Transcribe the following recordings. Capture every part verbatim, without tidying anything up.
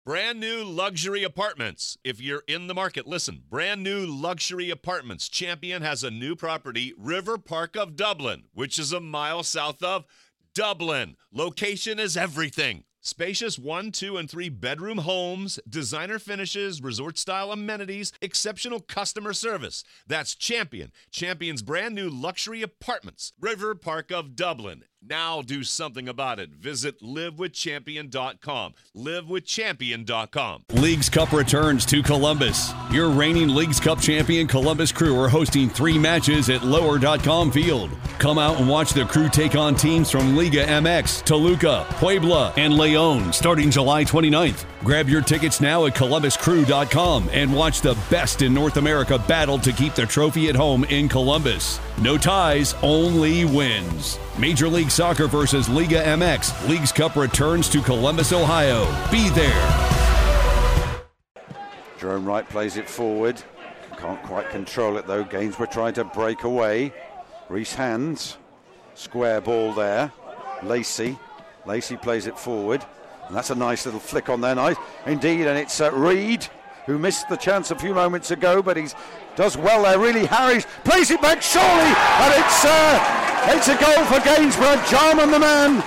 Brand new luxury apartments. If you're in the market, listen. Brand new luxury apartments. Champion has a new property, River Park of Dublin, which is a mile south of Dublin. Location is everything. Spacious one, two, and three bedroom homes, designer finishes, resort-style amenities, exceptional customer service. That's Champion. Champion's brand new luxury apartments, River Park of Dublin. Now do something about it. Visit live with champion dot com. live with champion dot com. Leagues Cup returns to Columbus. Your reigning Leagues Cup champion Columbus Crew are hosting three matches at lower dot com field. Come out and watch the Crew take on teams from Liga M X, Toluca, Puebla, and Leon starting July twenty-ninth. Grab your tickets now at columbus crew dot com and watch the best in North America battle to keep the trophy at home in Columbus. No ties, only wins. Major League Soccer versus Liga M X. Leagues Cup returns to Columbus, Ohio. Be there. Jerome Wright plays it forward. Can't quite control it though. Gainsborough tried to break away. Reese Hands. Square ball there. Lacey. Lacey plays it forward. And that's a nice little flick on there. Nice indeed. And it's uh, Reed, who missed the chance a few moments ago, but he does well there. Really harries. Plays it back surely. And it's... Uh, It's a goal for Gainsborough. Jarman the man.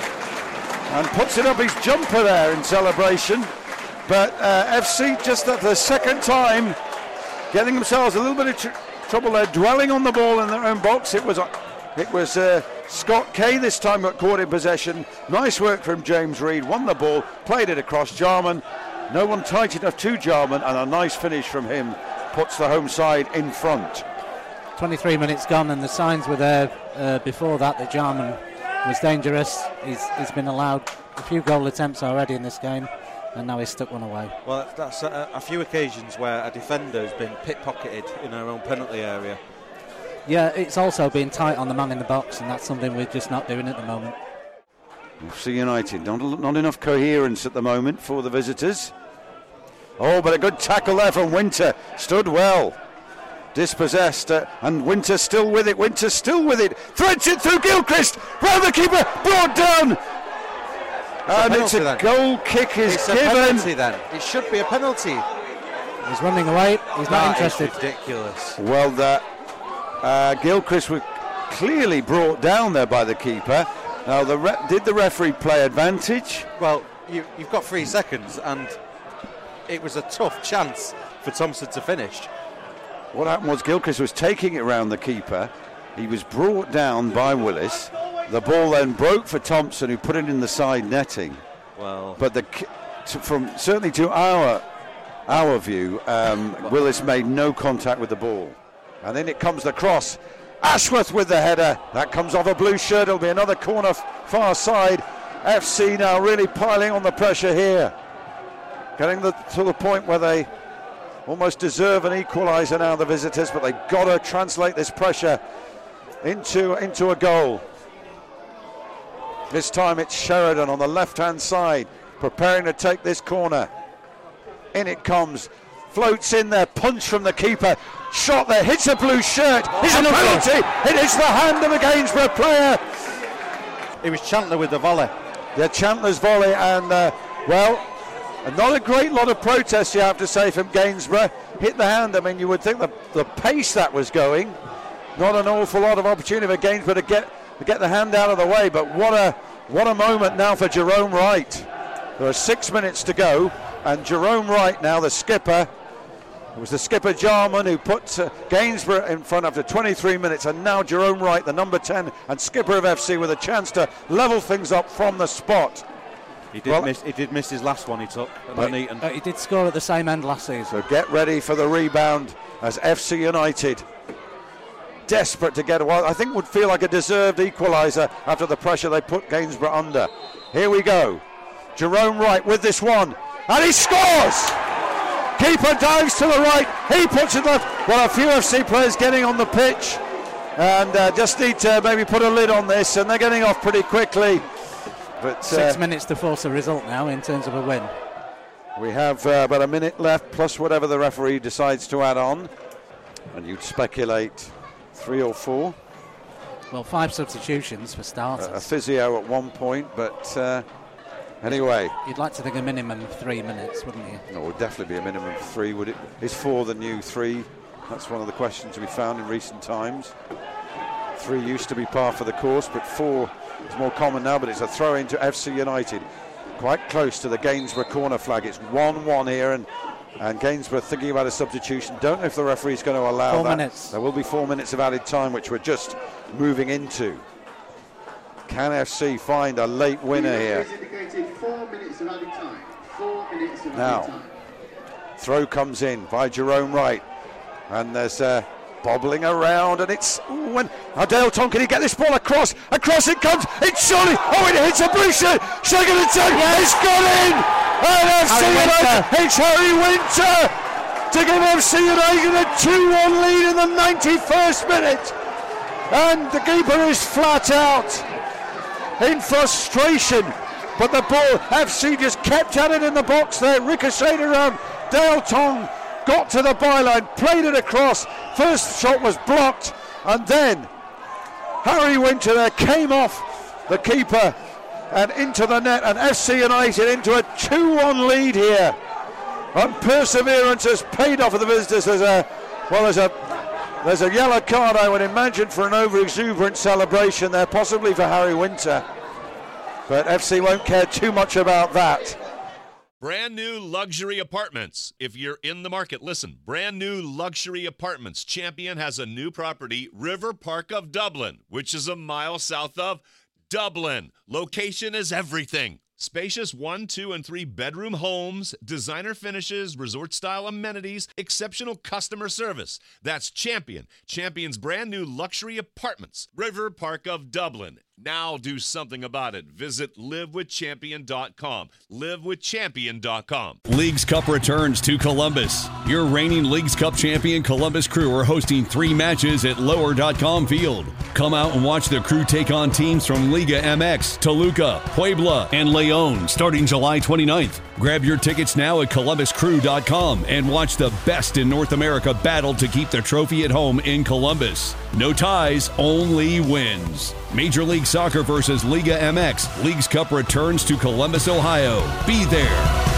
And puts it up his jumper there in celebration. But uh, F C just at the second time getting themselves a little bit of tr- trouble there, dwelling on the ball in their own box. It was uh, it was uh, Scott Kay this time got caught in possession. Nice work from James Reed. Won the ball, played it across Jarman. No one tight enough to Jarman, and a nice finish from him puts the home side in front. twenty-three minutes gone, and the signs were there uh, before that that Jarman was dangerous. He's, he's been allowed a few goal attempts already in this game, and now he's stuck one away. Well, that's a, a few occasions where a defender's been pickpocketed in our own penalty area. Yeah, it's also been tight on the man in the box, and that's something we're just not doing at the moment. F C United, not, not enough coherence at the moment for the visitors. Oh, but a good tackle there from Winter. Stood well. Dispossessed, uh, and Winter still with it. Winter still with it. Threads it through Gilchrist. Round the keeper. Brought down. It's and a it's a then. goal kick is it's given. A penalty then. It should be a penalty. He's running away. He's not that interested. Is ridiculous. Well, that uh, Gilchrist was clearly brought down there by the keeper. Now, the re- did the referee play advantage? Well, you, you've got three seconds, and it was a tough chance for Thompson to finish. What happened was Gilchrist was taking it around the keeper. He was brought down by Willis. The ball then broke for Thompson, who put it in the side netting. Well, but the to, from certainly to our our view, um, Willis made no contact with the ball. And then it comes the cross. Ashworth with the header. That comes off a blue shirt. It'll be another corner f- far side. F C now really piling on the pressure here, getting the, to the point where they almost deserve an equaliser now, the visitors, but they've got to translate this pressure into, into a goal. This time it's Sheridan on the left-hand side, preparing to take this corner. In it comes, floats in there, punch from the keeper, shot there, hits a blue shirt, it's a penalty, it is the hand of a Gainsborough player. It was Chandler with the volley. Yeah, Chandler's volley, and uh, well, not a great lot of protests, you have to say, from Gainsborough. Hit the hand. I mean, you would think the, the pace that was going, not an awful lot of opportunity for Gainsborough to get to get the hand out of the way. But what a what a moment now for Jerome Wright. There are six minutes to go, and Jerome Wright now, the skipper. It was the skipper Jarman who put uh, Gainsborough in front after twenty-three minutes, and now Jerome Wright, the number ten and skipper of F C, with a chance to level things up from the spot. He did, well, miss, he did miss his last one he took. But, uh, he did score at the same end last season. So get ready for the rebound as F C United, desperate to get a while, I think would feel like a deserved equaliser after the pressure they put Gainsborough under. Here we go. Jerome Wright with this one, and he scores! Keeper dives to the right, he puts it left. Well, a few F C players getting on the pitch, and uh, just need to maybe put a lid on this, and they're getting off pretty quickly. But, Six uh, minutes to force a result now in terms of a win. We have uh, about a minute left, plus whatever the referee decides to add on. And you'd speculate three or four. Well, five substitutions for starters. A, a physio at one point, but uh, Anyway. You'd like to think a minimum of three minutes, wouldn't you? No, it would definitely be a minimum of three. Would it? Is four the new three? That's one of the questions we found in recent times. Three used to be par for the course, but four is more common now, but it's a throw into F C United. Quite close to the Gainsborough corner flag. It's one one here, and, and Gainsborough thinking about a substitution. Don't know if the referee's going to allow four that. Minutes. There will be four minutes of added time, which we're just moving into. Can F C find a late winner here? Four minutes of added time. Four minutes of now, added time. Throw comes in by Jerome Wright, and there's uh, bobbling around, and it's when oh, Dale Tong, can he get this ball across? Across it comes. It's surely. Oh, it hits a Brucia. Second attempt. It's gone in. And F C United. It's Harry Winter to give F C United a two one lead in the ninety-first minute, and the keeper is flat out in frustration, but the ball, F C just kept at it in the box there, ricocheted around. Dale Tong got to the byline, played it across, first shot was blocked, and then Harry Winter there came off the keeper and into the net, and F C United into a two one lead here, and perseverance has paid off for the visitors. There's a, well there's a There's a yellow card, I would imagine, for an over-exuberant celebration there, possibly for Harry Winter. But F C won't care too much about that. Brand new luxury apartments. If you're in the market, listen. Brand new luxury apartments. Champion has a new property, River Park of Dublin, which is a mile south of Dublin. Location is everything. Spacious one, two, and three bedroom homes, designer finishes, resort-style amenities, exceptional customer service. That's Champion. Champion's brand new luxury apartments. River Park of Dublin. Now do something about it. Visit live with champion dot com. live with champion dot com. Leagues Cup returns to Columbus. Your reigning Leagues Cup champion Columbus Crew are hosting three matches at lower dot com field. Come out and watch the Crew take on teams from Liga M X, Toluca, Puebla, and Leon starting July twenty-ninth. Grab your tickets now at columbus crew dot com and watch the best in North America battle to keep the trophy at home in Columbus. No ties, only wins. Major League Soccer versus Liga M X. Leagues Cup returns to Columbus, Ohio. Be there.